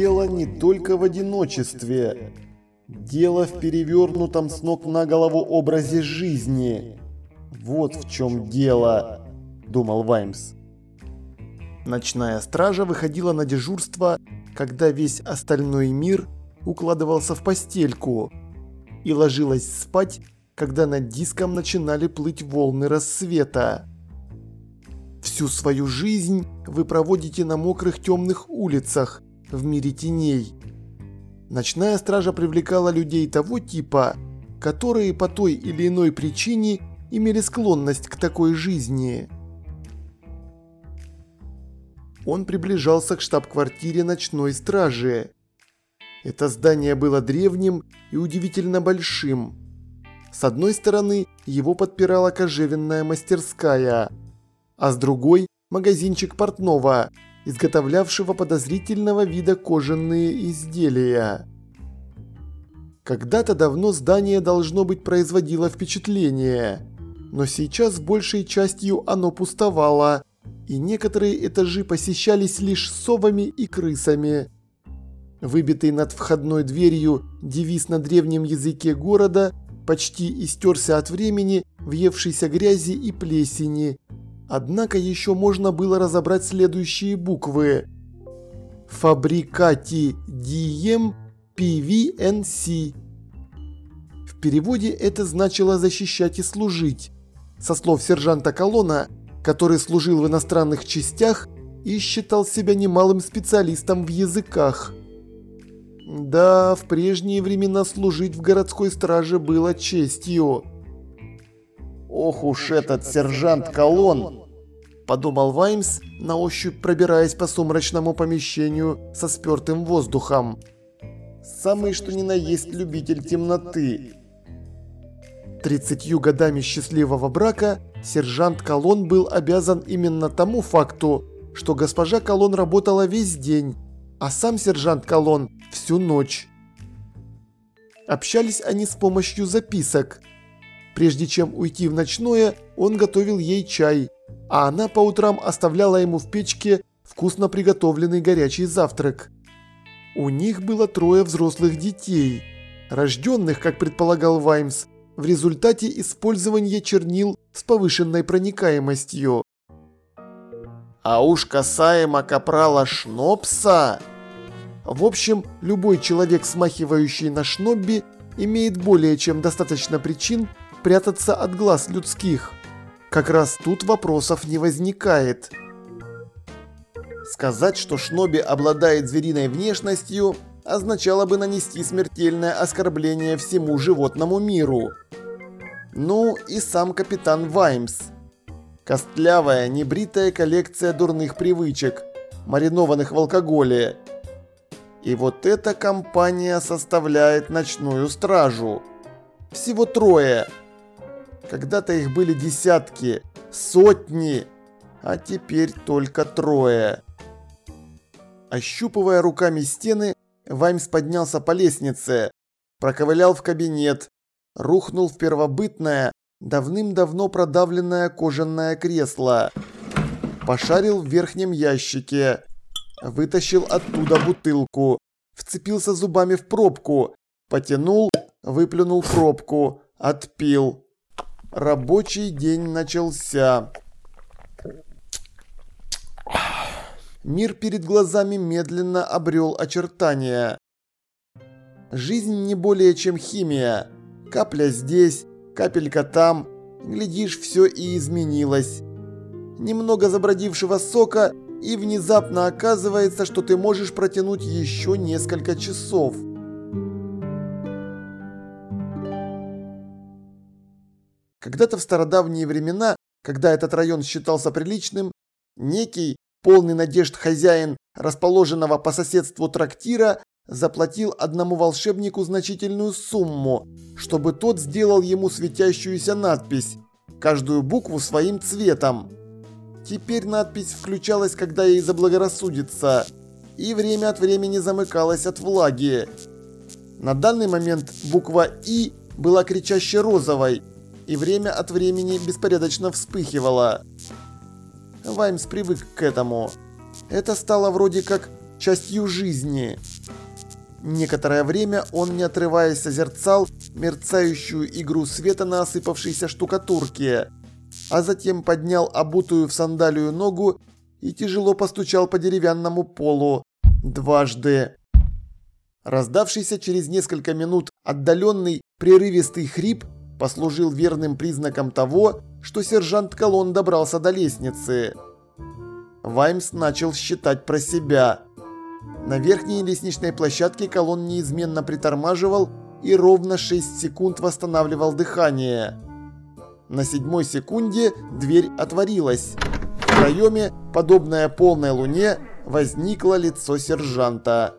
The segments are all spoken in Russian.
дело не только в одиночестве. Дело в перевернутом с ног на голову образе жизни. Вот в чем дело, думал Ваймс. Ночная стража выходила на дежурство, когда весь остальной мир укладывался в постельку, и ложилась спать, когда над диском начинали плыть волны рассвета. Всю свою жизнь вы проводите на мокрых темных улицах в мире теней. Ночная стража привлекала людей того типа, которые по той или иной причине имели склонность к такой жизни. Он приближался к штаб-квартире ночной стражи. Это здание было древним и удивительно большим. С одной стороны его подпирала кожевенная мастерская, а с другой – магазинчик портного, изготовлявшего подозрительного вида кожаные изделия. Когда-то давно здание, должно быть, производило впечатление, но сейчас большей частью оно пустовало, и некоторые этажи посещались лишь совами и крысами. Выбитый над входной дверью девиз на древнем языке города почти истерся от времени, въевшейся грязи и плесени. Однако еще можно было разобрать следующие буквы: Fabricati Diem PVNC. В переводе это значило «защищать и служить», со слов сержанта Колона, который служил в иностранных частях и считал себя немалым специалистом в языках. Да, в прежние времена служить в городской страже было честью. «Ох уж этот сержант Колон!» – подумал Ваймс, на ощупь пробираясь по сумрачному помещению со спертым воздухом. «Самый что ни на есть любитель темноты». 30 годами счастливого брака сержант Колон был обязан именно тому факту, что госпожа Колон работала весь день, а сам сержант Колон всю ночь. Общались они с помощью записок. Прежде чем уйти в ночное, он готовил ей чай, а она по утрам оставляла ему в печке вкусно приготовленный горячий завтрак. У них было 3 взрослых детей, рожденных, как предполагал Ваймс, в результате использования чернил с повышенной проникаемостью. А уж касаемо капрала Шнопса... В общем, любой человек, смахивающий на Шнобби, имеет более чем достаточно причин прятаться от глаз людских. Как раз тут вопросов не возникает. Сказать, что Шнобби обладает звериной внешностью, означало бы нанести смертельное оскорбление всему животному миру. Ну и сам капитан Ваймс. Костлявая, небритая коллекция дурных привычек, маринованных в алкоголе. И вот эта компания составляет ночную стражу. Всего 3. Когда-то их были десятки, сотни, а теперь только 3. Ощупывая руками стены, Ваймс поднялся по лестнице, проковылял в кабинет, рухнул в первобытное, давным-давно продавленное кожаное кресло, пошарил в верхнем ящике, вытащил оттуда бутылку, вцепился зубами в пробку, потянул, выплюнул пробку, отпил. Рабочий день начался. Мир перед глазами медленно обрел очертания. Жизнь не более чем химия. Капля здесь, капелька там. Глядишь, все и изменилось. Немного забродившего сока, и внезапно оказывается, что ты можешь протянуть еще несколько часов. Когда-то в стародавние времена, когда этот район считался приличным, некий, полный надежд хозяин расположенного по соседству трактира, заплатил одному волшебнику значительную сумму, чтобы тот сделал ему светящуюся надпись, каждую букву своим цветом. Теперь надпись включалась, когда ей заблагорассудится, и время от времени замыкалась от влаги. На данный момент буква «И» была кричаще розовой, и время от времени беспорядочно вспыхивала. Ваймс привык к этому. Это стало вроде как частью жизни. Некоторое время он, не отрываясь, созерцал мерцающую игру света на осыпавшейся штукатурке, а затем поднял обутую в сандалию ногу и тяжело постучал по деревянному полу дважды. Раздавшийся через несколько минут отдаленный прерывистый хрип послужил верным признаком того, что сержант Колон добрался до лестницы. Ваймс начал считать про себя. На верхней лестничной площадке Колон неизменно притормаживал и ровно 6 секунд восстанавливал дыхание. На 7-й секунде дверь отворилась. В проеме, подобное полной луне, возникло лицо сержанта.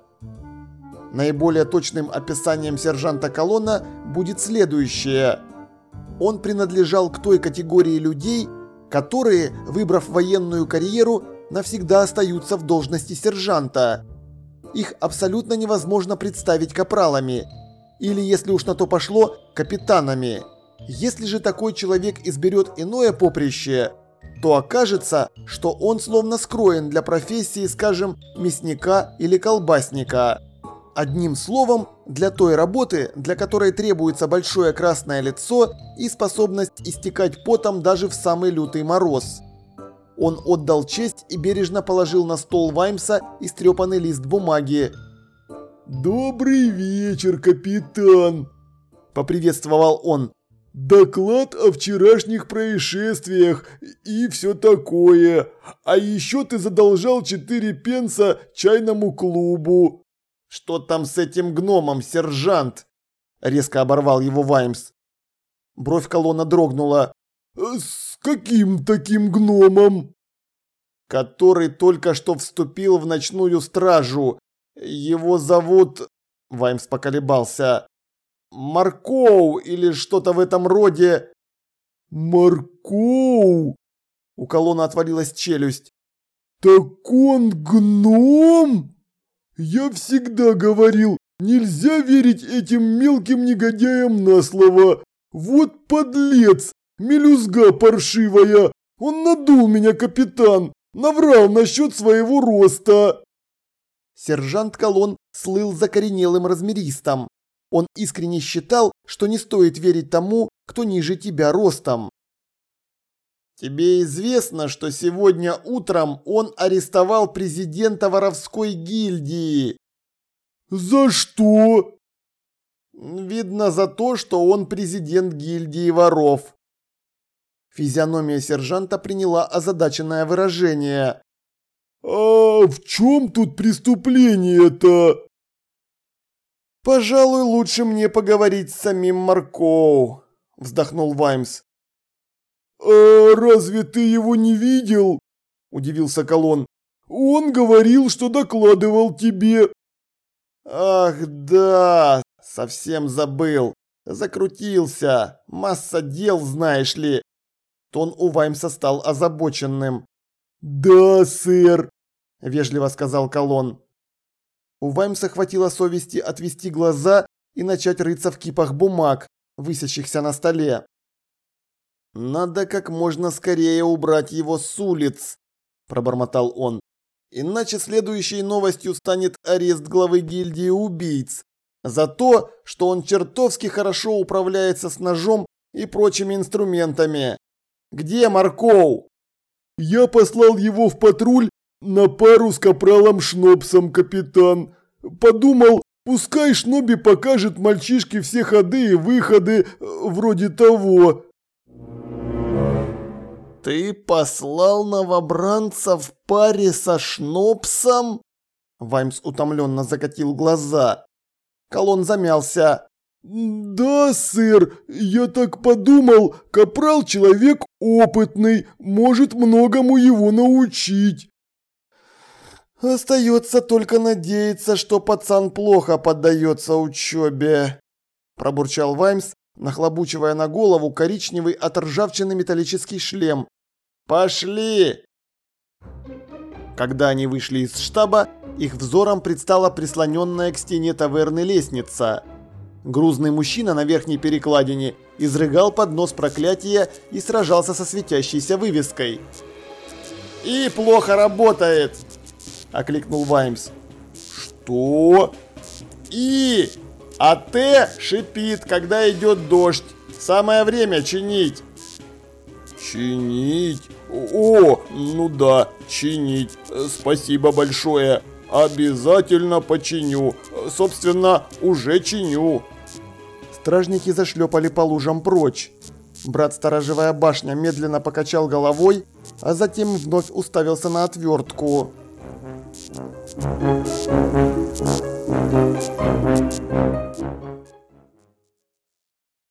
Наиболее точным описанием сержанта Колона будет следующее. Он принадлежал к той категории людей, которые, выбрав военную карьеру, навсегда остаются в должности сержанта. Их абсолютно невозможно представить капралами, или, если уж на то пошло, капитанами. Если же такой человек изберет иное поприще, то окажется, что он словно скроен для профессии, скажем, мясника или колбасника. Одним словом, для той работы, для которой требуется большое красное лицо и способность истекать потом даже в самый лютый мороз. Он отдал честь и бережно положил на стол Ваймса истрепанный лист бумаги. «Добрый вечер, капитан!» – поприветствовал он. «Доклад о вчерашних происшествиях и все такое. А еще ты задолжал 4 пенса чайному клубу». «Что там с этим гномом, сержант?» – резко оборвал его Ваймс. Бровь Колона дрогнула. «С каким таким гномом?» «Который только что вступил в ночную стражу. Его зовут...» Ваймс поколебался. «Маркоу или что-то в этом роде». «Маркоу?» У Колона отвалилась челюсть. «Так он гном? Я всегда говорил, нельзя верить этим мелким негодяям на слово. Вот подлец, мелюзга паршивая. Он надул меня, капитан, наврал насчет своего роста». Сержант Колон слыл закоренелым размеристом. Он искренне считал, что не стоит верить тому, кто ниже тебя ростом. «Тебе известно, что сегодня утром он арестовал президента воровской гильдии?» «За что?» «Видно, за то, что он президент гильдии воров». Физиономия сержанта приняла озадаченное выражение. «А в чем тут преступление-то?» «Пожалуй, лучше мне поговорить с самим Маркоу», – вздохнул Ваймс. «А разве ты его не видел?» – удивился Колон. «Он говорил, что докладывал тебе». «Ах да, совсем забыл. Закрутился. Масса дел, знаешь ли». Тон у Ваймса стал озабоченным. «Да, сэр», – вежливо сказал Колон. У Ваймса хватило совести отвести глаза и начать рыться в кипах бумаг, высящихся на столе. «Надо как можно скорее убрать его с улиц», – пробормотал он. «Иначе следующей новостью станет арест главы гильдии убийц за то, что он чертовски хорошо управляется с ножом и прочими инструментами. Где Маркоу?» «Я послал его в патруль на пару с капралом Шнобсом, капитан. Подумал, пускай Шноби покажет мальчишке все ходы и выходы, вроде того». «Ты послал новобранца в паре со Шнобсом?» Ваймс утомленно закатил глаза. Колон замялся. «Да, сэр, я так подумал, капрал человек опытный, может многому его научить». «Остается только надеяться, что пацан плохо поддается учебе», – пробурчал Ваймс, нахлобучивая на голову коричневый от ржавчины металлический шлем. «Пошли!» Когда они вышли из штаба, их взором предстала прислоненная к стене таверны лестница. Грузный мужчина на верхней перекладине изрыгал под нос проклятия и сражался со светящейся вывеской. «И плохо работает!» – окликнул Ваймс. «Что?» И. А Т шипит, когда идет дождь. Самое время чинить. Чинить? О, ну да, чинить. Спасибо большое. Обязательно починю. Собственно, уже чиню. Стражники зашлепали по лужам прочь. Брат-сторожевая башня медленно покачал головой, а затем вновь уставился на отвертку.